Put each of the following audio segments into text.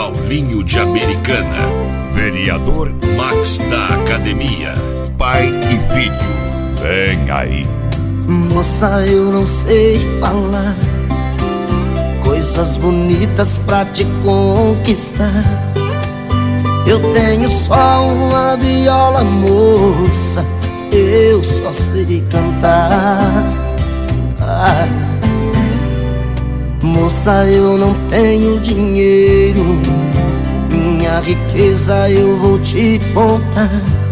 Paulinho de Americana, vereador Max da Academia, pai e filho. Vem aí. Moça, eu não sei falar coisas bonitas pra te conquistar. Eu tenho só uma viola, moça, eu só sei cantar. Moça, eu não tenho dinheiro, minha riqueza eu vou te contar.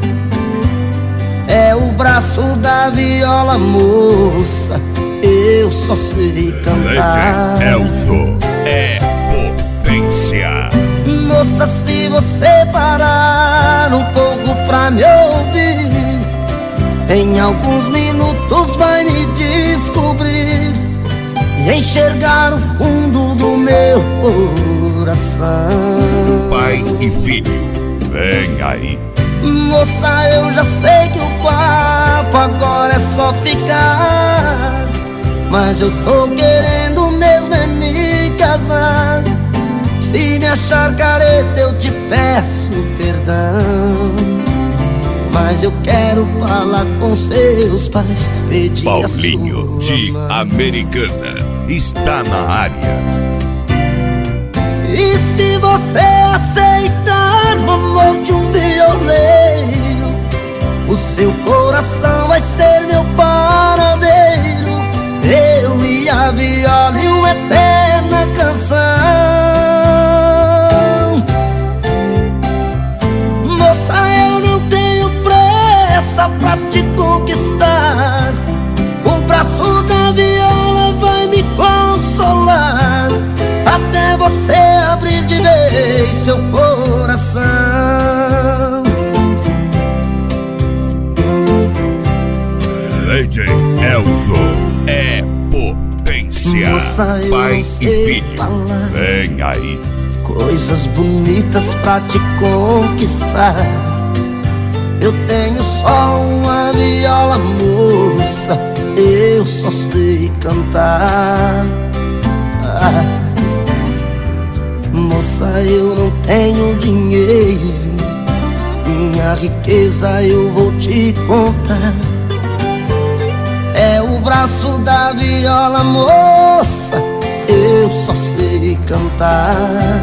É o braço da viola, moça, eu só sei cantar. Elzo é potência. Moça, se você parar um pouco pra me ouvir, em alguns minutos vai me descobrir e enxergar o fundo do meu coração. Pai e filho, vem aí. Moça, eu já sei que o papo agora é só ficar, mas eu tô querendo mesmo é me casar. Se me achar careta eu te peço perdão, mas eu quero falar com seus pais, pedir Paulinho a sua de mão. Americana está na área. E se você aceitar o amor de um violeiro, o seu coração vai ser meu paradeiro, eu e a viola e uma eterna canção. Moça, eu não tenho pressa pra te conquistar, o braço da viola vai me consolar, até você abrir de vez seu coração. Lady Elzo é potência. Moça, eu pai não e sei filho, falar vem aí. coisas bonitas pra te conquistar. Eu tenho só uma viola, moça, eu só sei cantar. Moça, eu não tenho dinheiro, minha riqueza eu vou te contar. É o braço da viola, moça, eu só sei cantar.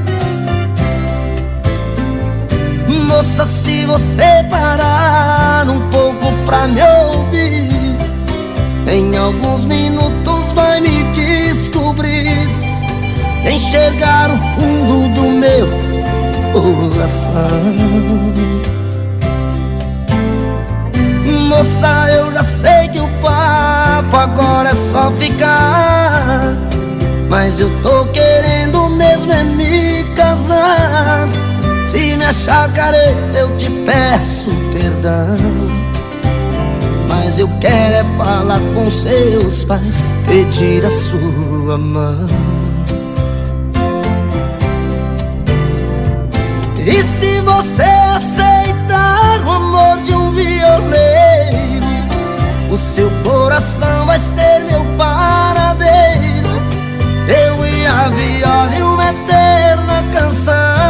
Moça, se você parar um pouco pra me ouvir, em alguns minutos vai me descobrir, enxergar o fundo do meu coração. Moça, eu já sei que o papo agora é só ficar, mas eu tô querendo mesmo é me casar. Se me achar careta eu te peço perdão, mas eu quero é falar com seus pais, pedir a sua mão. E se você aceitar o amor de um violeiro, o seu coração vai ser meu paradeiro, eu e a viola e uma eterna canção.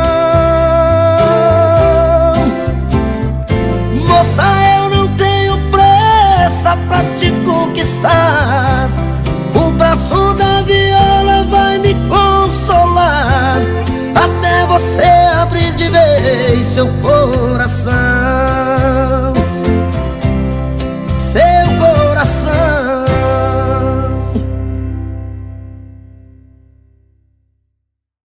Moça, eu não tenho pressa pra te conquistar, o braço da viola vai me consolar, até você abrir de vez seu coração.